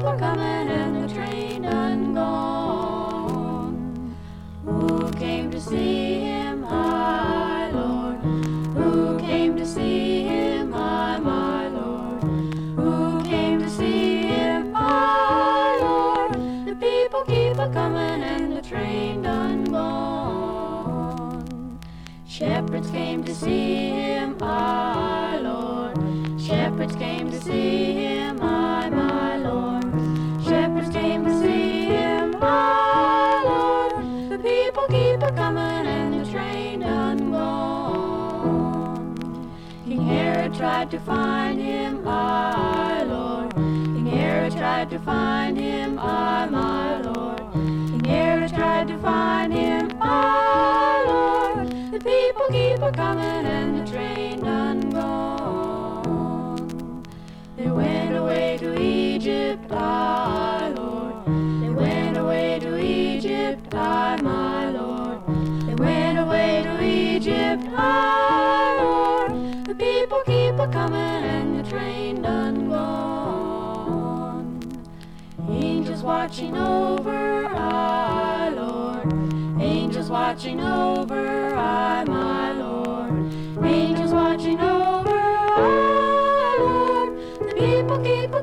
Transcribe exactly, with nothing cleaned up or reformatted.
a-comin' and the train done gone. Who came to see him, my Lord? Who came to see him, my, my Lord? Who came to see him, my Lord? The people keep a-comin' and the train done gone. Shepherds came to see him, my Lord. Shepherds came to see him, my, my Lord. Shepherds came to see him, my Lord. The people keep a-comin' and the train done gone. King Herod tried to find him, my Lord. King Herod tried to find him, my, my Lord. King Herod tried to find him, my Lord. The people keep a-comin' and the train done gone. They went away to Egypt, my Lord. They went away to Egypt, I, my Lord. They went away to Egypt, my Lord. The people keep a-comin' and the train done gone. Angels watching over, I, Lord. Angels watching over, I, my Lord. Angels watching over, I, Lord. The people keep